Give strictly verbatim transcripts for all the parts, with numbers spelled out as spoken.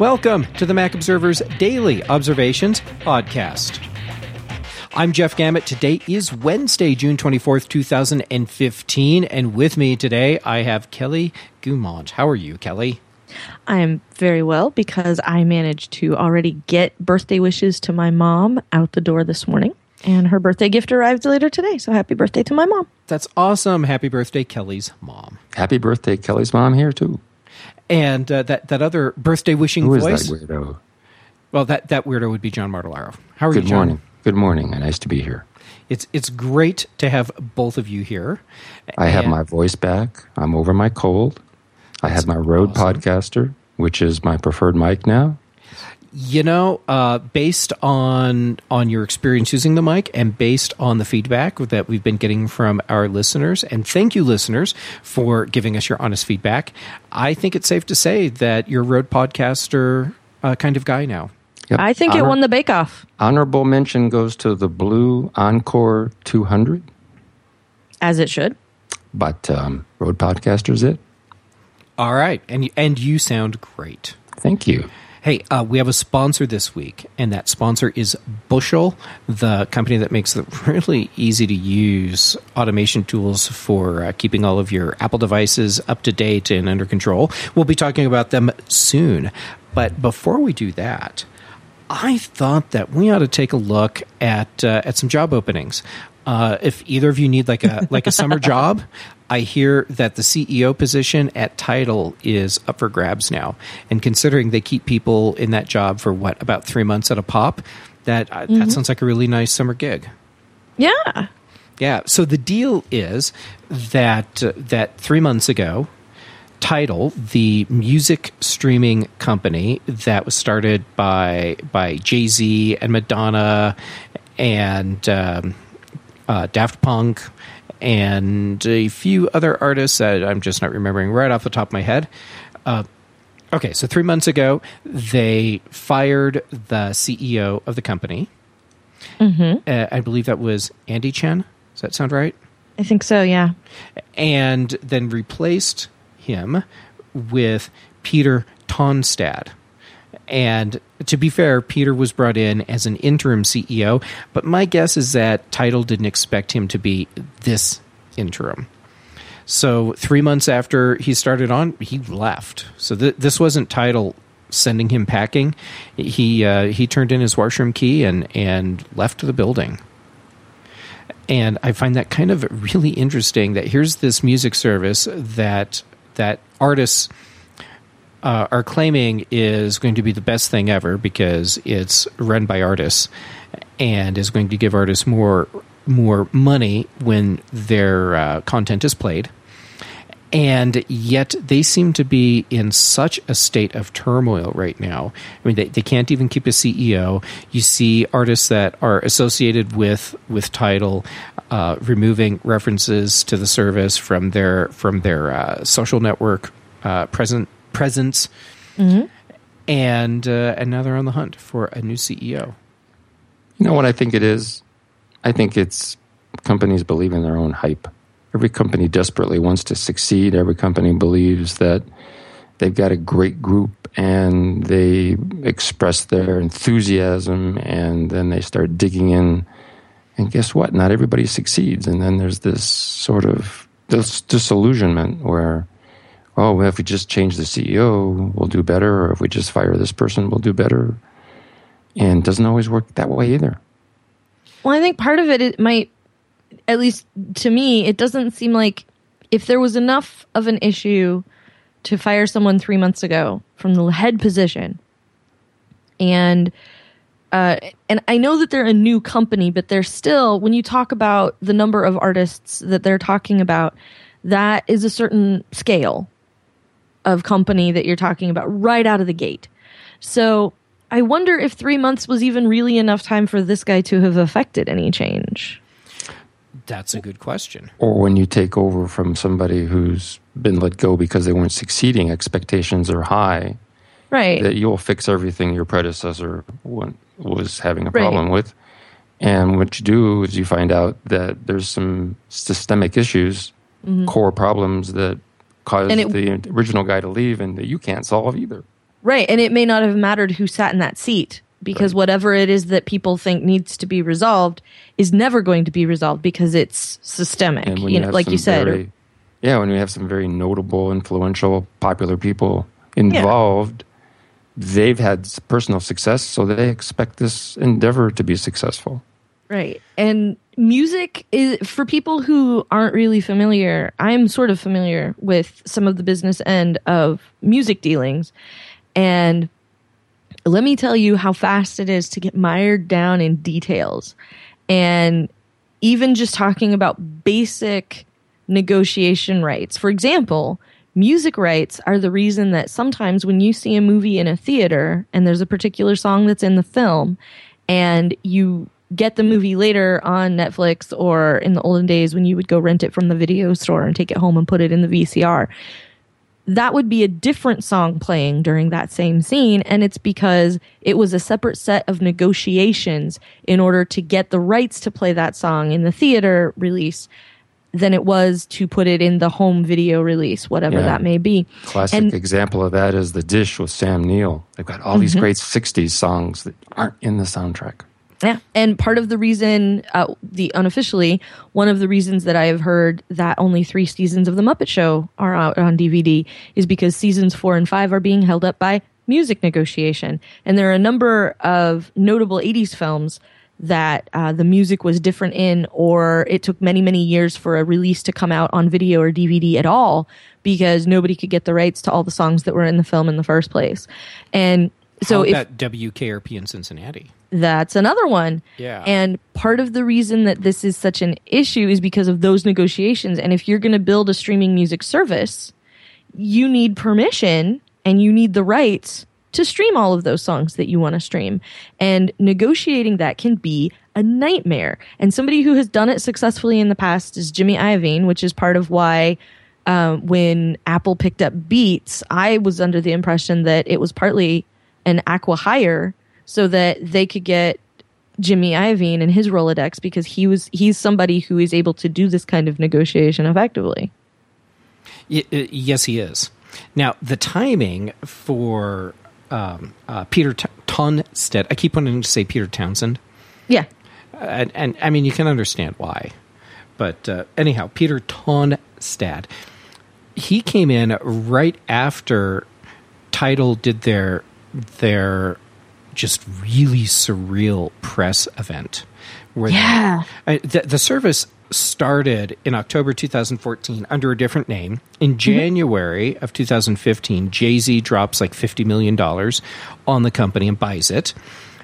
Welcome to the Mac Observer's Daily Observations podcast. I'm Jeff Gamet. Today is Wednesday, June twenty-fourth, two thousand fifteen, and with me today I have Kelly Guimont. How are you, Kelly? I'm very well because I managed to already get birthday wishes to my mom out the door this morning, and her birthday gift arrived later today, so happy birthday to my mom. That's awesome. Happy birthday, Kelly's mom. Happy birthday, Kelly's mom here, too. And uh, that, that other birthday wishing Who voice. Who is that weirdo? Well, that, that weirdo would be John Martellaro. How are Good you, John? morning. Good morning. Nice to be here. It's it's great to have both of you here. I have And- my voice back. I'm over my cold. I have my Rode awesome. Podcaster, which is my preferred mic now. You know, uh, based on on your experience using the mic and based on the feedback that we've been getting from our listeners, and thank you, listeners, for giving us your honest feedback, I think it's safe to say that you're a Rode Podcaster uh, kind of guy now. Yep. I think Honor- it won the bake-off, Honorable mention goes to the Blue Encore two hundred, as it should. but um, Rode Podcaster's it. All right, and and you sound great. Thank you. Hey, uh, we have a sponsor this week, and that sponsor is Bushel, the company that makes the really easy-to-use automation tools for uh, keeping all of your Apple devices up to date and under control. We'll be talking about them soon. But before we do that, I thought that we ought to take a look at uh, at some job openings. Uh, if either of you need like a like a summer job, I hear that the C E O position at Tidal is up for grabs now. And considering they keep people in that job for what, about three months at a pop, that uh, Mm-hmm. that sounds like a really nice summer gig. Yeah. Yeah. So the deal is that uh, that three months ago, Tidal, the music streaming company that was started by by Jay-Z and Madonna and um, uh, Daft Punk and a few other artists that I'm just not remembering right off the top of my head. Uh, okay, so three months ago, they fired the C E O of the company. Mm-hmm. Uh, I believe that was Andy Chen. Does that sound right? I think so, yeah. And then replaced him with Peter Tonstad. And to be fair, Peter was brought in as an interim C E O, but my guess is that Tidal didn't expect him to be this interim. So three months after he started on, he left. So th- this wasn't Tidal sending him packing. He uh, he turned in his washroom key and, and left the building. And I find that kind of really interesting that here's this music service that that artists uh, are claiming is going to be the best thing ever because it's run by artists and is going to give artists more more money when their uh, content is played. And yet they seem to be in such a state of turmoil right now. I mean, they, they can't even keep a C E O. You see artists that are associated with with Tidal uh, removing references to the service from their from their uh, social network uh, present presence, Mm-hmm. and uh, and now they're on the hunt for a new C E O. You know what I think it is? I think it's companies believe in their own hype. Every company desperately wants to succeed. Every company believes that they've got a great group and they express their enthusiasm and then they start digging in. And guess what? Not everybody succeeds. And then there's this sort of this disillusionment where, oh, well, if we just change the C E O, we'll do better. Or if we just fire this person, we'll do better. And it doesn't always work that way either. Well, I think part of it, it might, at least to me, it doesn't seem like if there was enough of an issue to fire someone three months ago from the head position, and uh, and I know that they're a new company, but they're still, when you talk about the number of artists that they're talking about, that is a certain scale of company that you're talking about right out of the gate. So I wonder if three months was even really enough time for this guy to have affected any change. That's a good question. Or when you take over from somebody who's been let go because they weren't succeeding, expectations are high. Right. That you'll fix everything your predecessor wa- was having a Right. problem with. And what you do is you find out that there's some systemic issues, mm-hmm. core problems that caused And it- the original guy to leave and that you can't solve either. Right. And it may not have mattered who sat in that seat, because right. whatever it is that people think needs to be resolved is never going to be resolved because it's systemic, you you know, like you said. Very, or, yeah, when you have some very notable, influential, popular people involved, yeah. they've had personal success, so they expect this endeavor to be successful. Right. And music is, for people who aren't really familiar, I'm sort of familiar with some of the business end of music dealings. And let me tell you how fast it is to get mired down in details. And even just talking about basic negotiation rights. For example, music rights are the reason that sometimes when you see a movie in a theater and there's a particular song that's in the film and you get the movie later on Netflix, or in the olden days when you would go rent it from the video store and take it home and put it in the V C R, that would be a different song playing during that same scene. And it's because it was a separate set of negotiations in order to get the rights to play that song in the theater release than it was to put it in the home video release, whatever yeah. that may be. Classic and, example of that is The Dish with Sam Neill. They've got all mm-hmm. these great sixties songs that aren't in the soundtrack. Yeah, and part of the reason, uh, the unofficially, one of the reasons that I have heard that only three seasons of The Muppet Show are out on D V D is because seasons four and five are being held up by music negotiation. And there are a number of notable eighties films that uh, the music was different in, or it took many, many years for a release to come out on video or D V D at all because nobody could get the rights to all the songs that were in the film in the first place. And so How about if, W K R P in Cincinnati? That's another one. Yeah. And part of the reason that this is such an issue is because of those negotiations. And if you're going to build a streaming music service, you need permission and you need the rights to stream all of those songs that you want to stream. And negotiating that can be a nightmare. And somebody who has done it successfully in the past is Jimmy Iovine, which is part of why um, when Apple picked up Beats, I was under the impression that it was partly an acqui-hire so that they could get Jimmy Iovine and his Rolodex, because he was he's somebody who is able to do this kind of negotiation effectively. Y- yes, he is. Now, the timing for um, uh, Peter T- Tonstad, I keep wanting to say Peter Townsend. Yeah. And, and I mean, you can understand why. But uh, anyhow, Peter Tonstad, he came in right after Tidal did their their just really surreal press event. Where yeah. They, uh, the, the service started in October twenty fourteen under a different name. In January mm-hmm. of two thousand fifteen, Jay-Z drops like fifty million dollars on the company and buys it.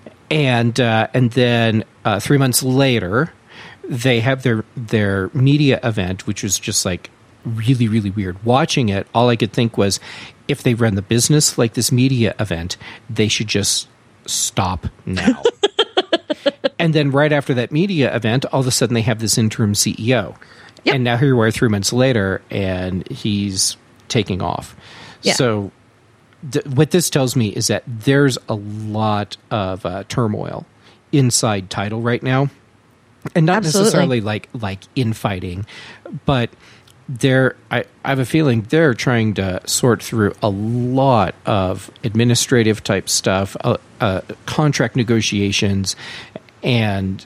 And uh, and then uh, three months later, they have their their media event, which was just like really, really weird. Watching it, all I could think was, if they run the business like this media event, they should just stop now. And then right after that media event, all of a sudden they have this interim C E O. Yep. And now here we are three months later, and he's taking off. Yeah. So th- what this tells me is that there's a lot of uh, turmoil inside Tidal right now. And not Absolutely. necessarily like like infighting, but they're I, I have a feeling they're trying to sort through a lot of administrative type stuff, uh, uh, contract negotiations, and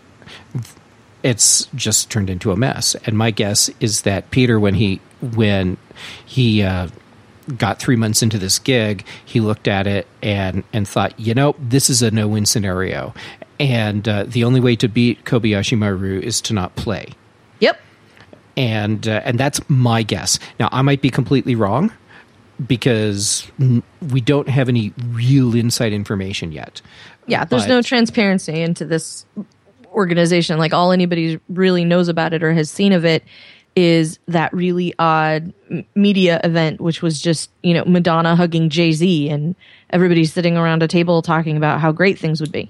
it's just turned into a mess. And my guess is that Peter, when he when he uh, got three months into this gig, he looked at it and and thought, you know, this is a no-win scenario, and uh, the only way to beat Kobayashi Maru is to not play. Yep. And uh, and that's my guess. Now, I might be completely wrong because n- we don't have any real inside information yet. Yeah, there's but, no transparency into this organization. Like, all anybody really knows about it or has seen of it is that really odd m- media event, which was just, you know, Madonna hugging Jay-Z and everybody sitting around a table talking about how great things would be.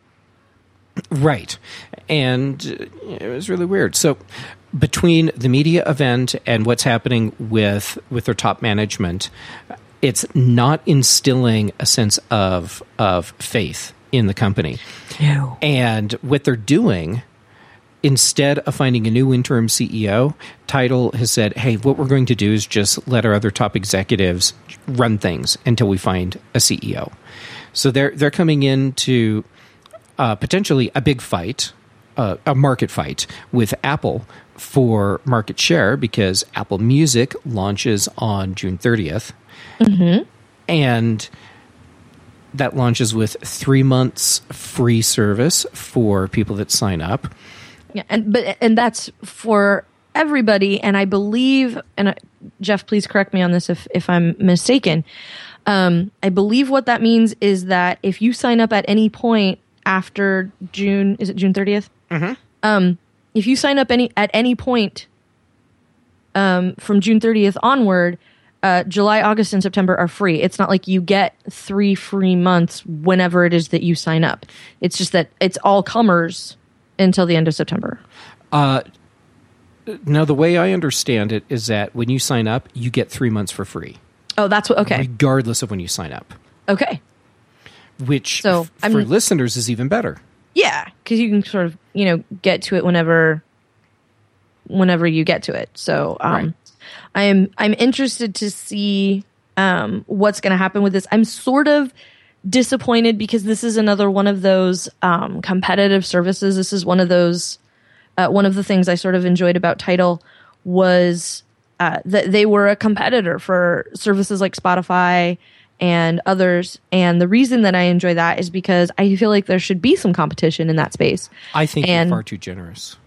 Right. And uh, it was really weird. So between the media event and what's happening with with their top management, it's not instilling a sense of of faith in the company. No. And what they're doing instead of finding a new interim C E O, Tidal has said, hey, what we're going to do is just let our other top executives run things until we find a C E O. So they're they're coming into uh, potentially a big fight, uh, a market fight with Apple for market share, because Apple Music launches on June thirtieth. Mm-hmm. And that launches with three months free service for people that sign up. Yeah, and but and that's for everybody. And I believe, and uh, Jeff, please correct me on this if if I'm mistaken. Um, I believe what that means is that if you sign up at any point after June, is it June thirtieth? Mm-hmm. Um, if you sign up any at any point um, from June thirtieth onward, uh, July, August, and September are free. It's not like you get three free months whenever it is that you sign up. It's just that it's all comers until the end of September. Uh, now, the way I understand it is that when you sign up, you get three months for free. Oh, that's what. Okay. Regardless of when you sign up. Okay. Which So, f- I'm- for listeners is even better. Yeah, because you can sort of, you know, get to it whenever, whenever you get to it. So, um, Right. I'm I'm interested to see um, what's going to happen with this. I'm sort of disappointed because this is another one of those um, competitive services. This is one of those. Uh, one of the things I sort of enjoyed about Tidal was uh, that they were a competitor for services like Spotify and others. And the reason that I enjoy that is because I feel like there should be some competition in that space. I think And- you're far too generous.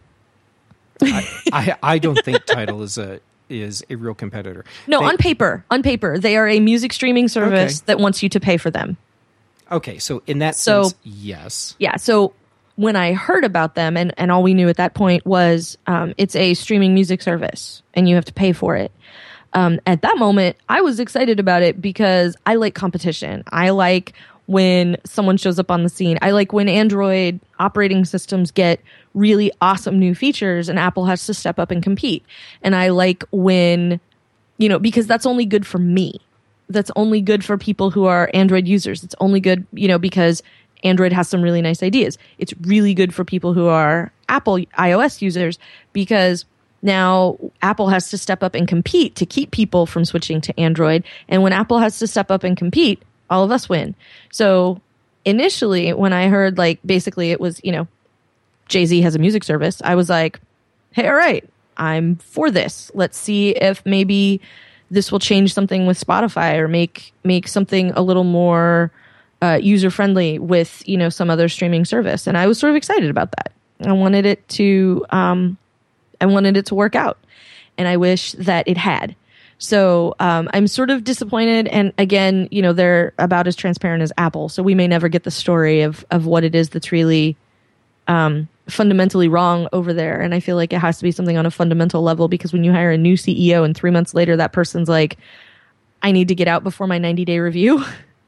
I, I I don't think Tidal is a is a real competitor. No, They- on paper, on paper, they are a music streaming service Okay. that wants you to pay for them. Okay, so in that So- sense, yes. Yeah. So when I heard about them, and, and all we knew at that point was um, it's a streaming music service and you have to pay for it. Um, at that moment, I was excited about it because I like competition. I like when someone shows up on the scene. I like when Android operating systems get really awesome new features and Apple has to step up and compete. And I like when, you know, because that's only good for me. That's only good for people who are Android users. It's only good, you know, because Android has some really nice ideas. It's really good for people who are Apple iOS users because now Apple has to step up and compete to keep people from switching to Android. And when Apple has to step up and compete, all of us win. So initially, when I heard like basically it was, you know, Jay-Z has a music service, I was like, hey, all right, I'm for this. Let's see if maybe this will change something with Spotify or make make something a little more uh, user friendly with, you know, some other streaming service. And I was sort of excited about that. I wanted it to um, I wanted it to work out, and I wish that it had. So um, I'm sort of disappointed. And again, you know, they're about as transparent as Apple, so we may never get the story of of what it is that's really um, fundamentally wrong over there. And I feel like it has to be something on a fundamental level, because when you hire a new C E O and three months later that person's like, I need to get out before my ninety day review.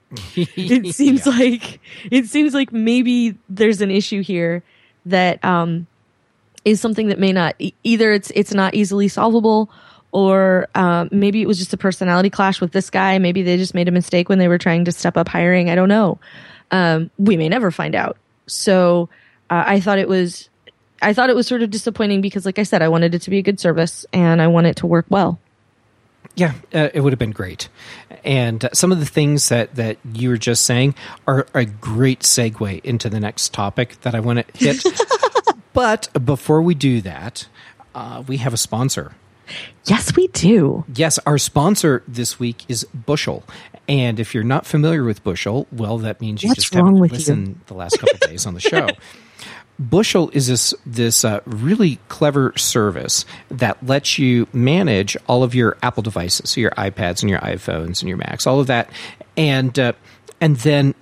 it seems Yeah. like it seems like maybe there's an issue here that um, is something that may not e- either it's it's not easily solvable, or uh, maybe it was just a personality clash with this guy. Maybe they just made a mistake when they were trying to step up hiring. I don't know. Um, we may never find out. So uh, I thought it was I thought it was sort of disappointing because, like I said, I wanted it to be a good service and I want it to work well. Yeah, uh, it would have been great. And uh, some of the things that, that you were just saying are a great segue into the next topic that I want to hit. But before we do that, uh, we have a sponsor. Yes, we do. Yes, our sponsor this week is Bushel. And if you're not familiar with Bushel, well, that means you What's just wrong haven't with you? listened the last couple of days on the show. Bushel is this this uh, really clever service that lets you manage all of your Apple devices, so your iPads and your iPhones and your Macs, all of that, and uh, and then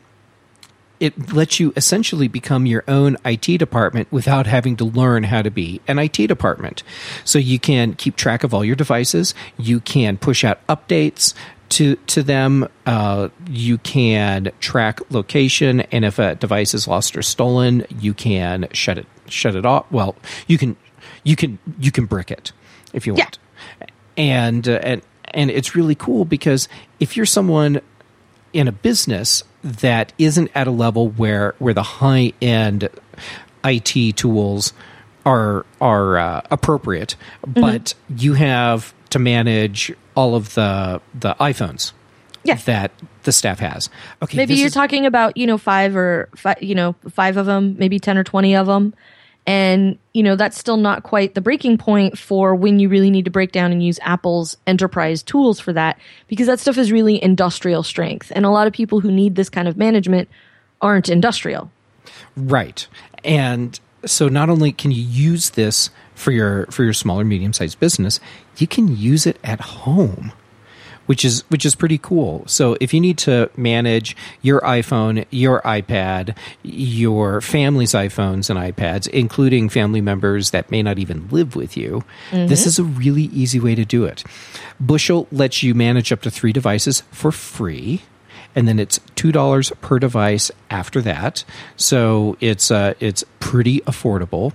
it lets you essentially become your own I T department without having to learn how to be an I T department. So you can keep track of all your devices. You can push out updates to to them. Uh, you can track location, and if a device is lost or stolen, you can shut it shut it off. Well, you can you can you can brick it if you want, and uh, and and it's really cool because if you're someone in a business that isn't at a level where where the high end I T tools are are uh, appropriate, Mm-hmm. but you have to manage all of the the iPhones Yeah. that the staff has. Okay, Maybe this you're is- talking about, you know, five or five, you know, five of them, maybe ten or twenty of them. And, you know, that's still not quite the breaking point for when you really need to break down and use Apple's enterprise tools for that, because that stuff is really industrial strength. And a lot of people who need this kind of management aren't industrial. Right. And so not only can you use this for your for your small or medium-sized business, you can use it at home, which is which is pretty cool. So if you need to manage your iPhone, your iPad, your family's iPhones and iPads, including family members that may not even live with you, this is a really easy way to do it. Bushel lets you manage up to three devices for free. And then it's two dollars per device after that. So it's uh, it's pretty affordable.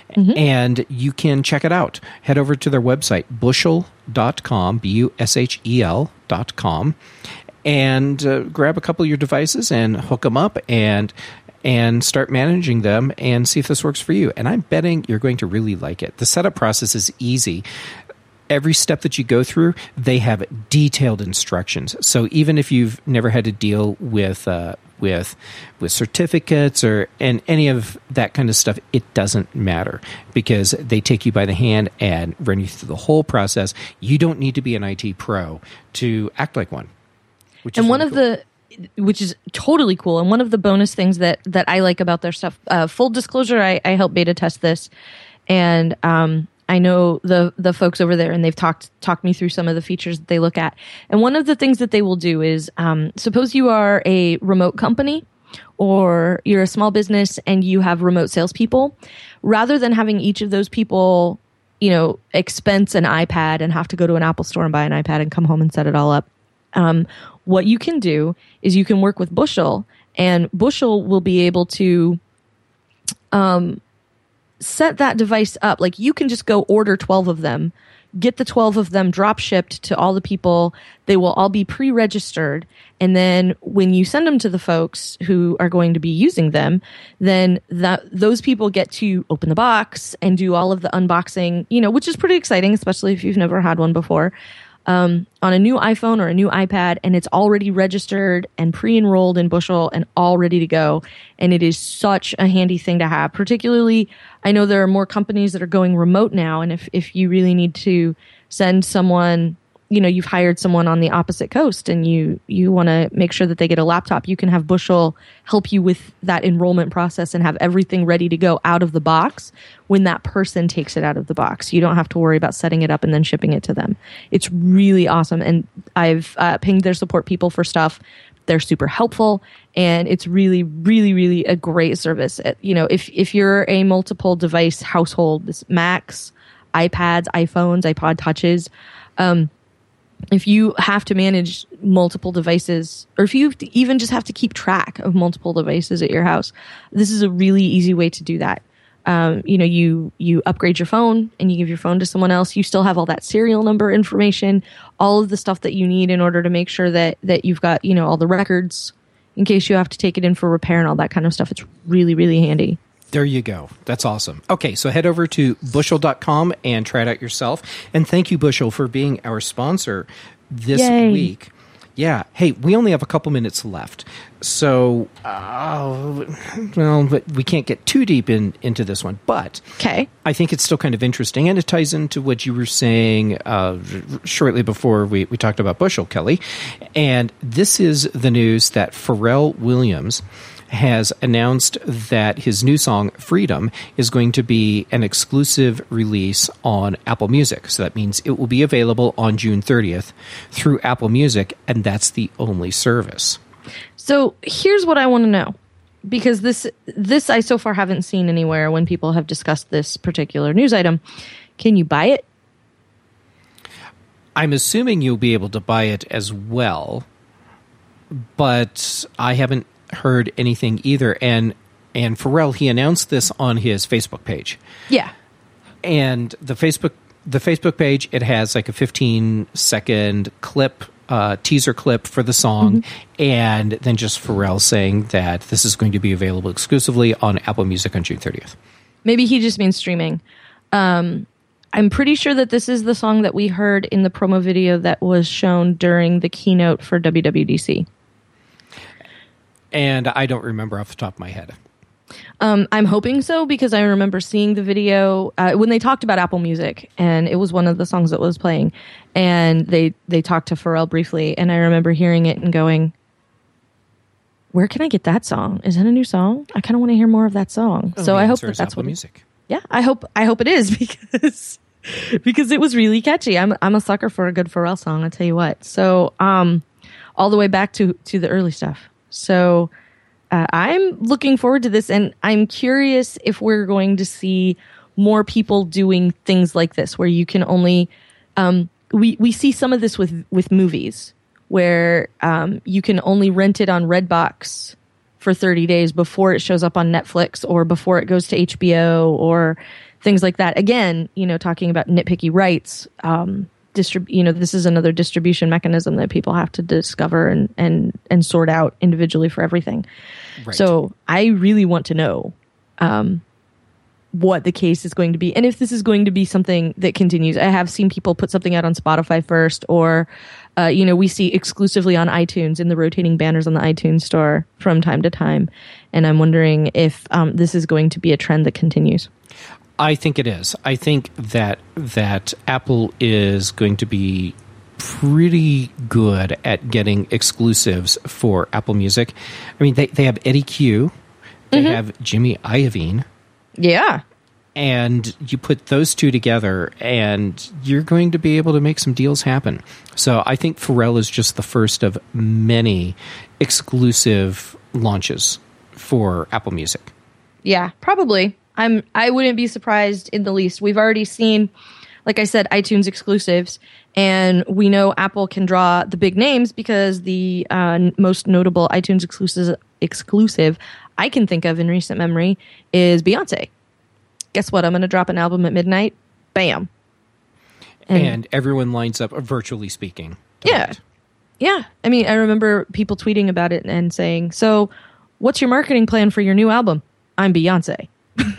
And you can check it out. Head over to their website, bushel dot com, B U S H E L dot com, and uh, grab a couple of your devices and hook them up and and start managing them and see if this works for you. And I'm betting you're going to really like it. The setup process is easy. Every step that you go through, they have detailed instructions. So even if you've never had to deal with uh, with with certificates or and any of that kind of stuff, it doesn't matter because they take you by the hand and run you through the whole process. You don't need to be an I T pro to act like one. Which is And one really of cool. the, which is totally cool. And one of the bonus things that, that I like about their stuff, uh, full disclosure, I, I helped beta test this. And, um, I know the the folks over there, and they've talked talked me through some of the features that they look at. And one of the things that they will do is, um, suppose you are a remote company or you're a small business and you have remote salespeople. Rather than having each of those people, you know, expense an iPad and have to go to an Apple store and buy an iPad and come home and set it all up, um, what you can do is you can work with Bushel, and Bushel will be able to um, set that device up. Like you can just go order twelve of them, get the twelve of them drop shipped to all the people. They will all be pre-registered. And then when you send them to the folks who are going to be using them, then that those people get to open the box and do all of the unboxing, you know, which is pretty exciting, especially if you've never had one before. Um, on a new iPhone or a new iPad, and it's already registered and pre-enrolled in Bushel and all ready to go. And it is such a handy thing to have. Particularly, I know there are more companies that are going remote now, and if, if you really need to send someone, you know, you've hired someone on the opposite coast and you, you want to make sure that they get a laptop, you can have Bushel help you with that enrollment process and have everything ready to go out of the box when that person takes it out of the box. You don't have to worry about setting it up and then shipping it to them. It's really awesome. And I've uh, pinged their support people for stuff. They're super helpful, and it's really, really, really a great service. It, you know, if, if you're a multiple device household, this Macs, iPads, iPhones, iPod touches, um, if you have to manage multiple devices, or if you even just have to keep track of multiple devices at your house, this is a really easy way to do that. Um, you know, you you upgrade your phone and you give your phone to someone else. You still have all that serial number information, all of the stuff that you need in order to make sure that that you've got, you know, all the records in case you have to take it in for repair and all that kind of stuff. It's really, really handy. There you go. That's awesome. Okay, so head over to bushel dot com and try it out yourself. And thank you, Bushel, for being our sponsor this Yay. week. Yeah. Hey, we only have a couple minutes left. So, uh, well, but we can't get too deep in, into this one. But Okay. I think it's still kind of interesting. And it ties into what you were saying uh, shortly before we, we talked about Bushel, Kelly. And this is the news that Pharrell Williams has announced that his new song, Freedom, is going to be an exclusive release on Apple Music. So that means it will be available on June thirtieth through Apple Music, and that's the only service. So here's what I want to know, because this this I so far haven't seen anywhere when people have discussed this particular news item. Can you buy it? I'm assuming you'll be able to buy it as well, but I haven't heard anything either. And and Pharrell, he announced this on his Facebook page. Yeah. And the Facebook the Facebook page, it has like a fifteen second clip, uh, teaser clip for the song, mm-hmm. and then just Pharrell saying that this is going to be available exclusively on Apple Music on June thirtieth. Maybe he just means streaming. Um, I'm pretty sure that this is the song that we heard in the promo video that was shown during the keynote for W W D C. And I don't remember off the top of my head. Um, I'm hoping so, because I remember seeing the video uh, when they talked about Apple Music, and it was one of the songs that was playing, and they they talked to Pharrell briefly, and I remember hearing it and going, where can I get that song? Is that a new song? I kind of want to hear more of that song. Oh, so the I hope answer that is that's Apple what Music. Yeah, I hope I hope it is, because because it was really catchy. I'm I'm a sucker for a good Pharrell song, I'll tell you what. So um, all the way back to to the early stuff. So uh, I'm looking forward to this, and I'm curious if we're going to see more people doing things like this, where you can only um, we we see some of this with with movies, where um, you can only rent it on Redbox for thirty days before it shows up on Netflix or before it goes to H B O or things like that. Again, you know, talking about nitpicky rights, um, distrib- you know, this is another distribution mechanism that people have to discover and, and, and sort out individually for everything. Right. So I really want to know um, what the case is going to be, and if this is going to be something that continues. I have seen people put something out on Spotify first, or uh, you know, we see exclusively on iTunes in the rotating banners on the iTunes store from time to time, and I'm wondering if um, this is going to be a trend that continues. I think it is. I think that that Apple is going to be pretty good at getting exclusives for Apple Music. I mean, they, they have Eddie Q, they mm-hmm. have Jimmy Iovine. Yeah. And you put those two together, and you're going to be able to make some deals happen. So I think Pharrell is just the first of many exclusive launches for Apple Music. Yeah, probably. I'm. I wouldn't be surprised in the least. We've already seen, like I said, iTunes exclusives, and we know Apple can draw the big names because the uh, most notable iTunes exclusive exclusive I can think of in recent memory is Beyonce. Guess what? I'm going to drop an album at midnight. Bam. And, and everyone lines up, virtually speaking. Yeah. Right. Yeah. I mean, I remember people tweeting about it and saying, so what's your marketing plan for your new album? I'm Beyonce.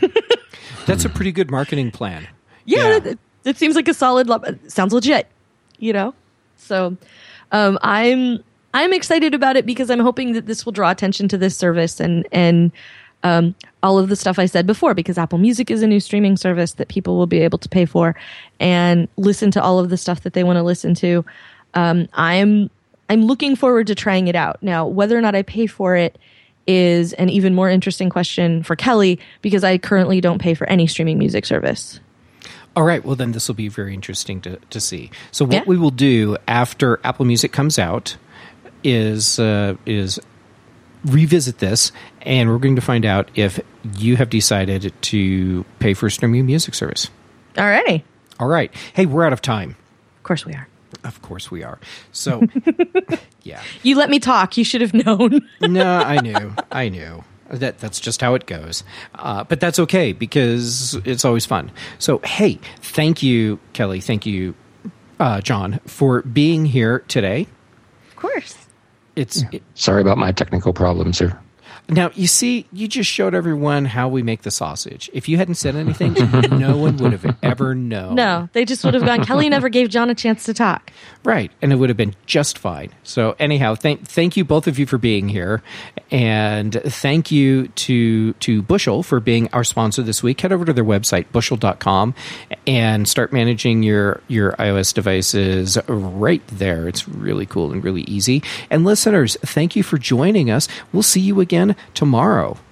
That's a pretty good marketing plan. Yeah. yeah. It, it seems like a solid, sounds legit, you know? So um, I'm I'm excited about it because I'm hoping that this will draw attention to this service and, and um, all of the stuff I said before, because Apple Music is a new streaming service that people will be able to pay for and listen to all of the stuff that they want to listen to. Um, I'm I'm looking forward to trying it out. Now, whether or not I pay for it is an even more interesting question for Kelly, because I currently don't pay for any streaming music service. All right. Well, then this will be very interesting to, to see. So what yeah. we will do after Apple Music comes out is uh, is revisit this, and we're going to find out if you have decided to pay for a streaming music service. All righty. All right. Hey, we're out of time. Of course we are. Of course we are. So, yeah. You let me talk. You should have known. No, I knew. I knew. That That's just how it goes. Uh, but that's okay, because it's always fun. So, hey, thank you, Kelly. Thank you, uh, John, for being here today. Of course. It's yeah. Sorry about my technical problems here. Now, you see, you just showed everyone how we make the sausage. If you hadn't said anything, no one would have ever known. No, they just would have gone, Kelly never gave John a chance to talk. Right, and it would have been just fine. So anyhow, thank thank you both of you for being here. And thank you to to Bushel for being our sponsor this week. Head over to their website, bushel dot com, and start managing your, your iOS devices right there. It's really cool and really easy. And listeners, thank you for joining us. We'll see you again tomorrow.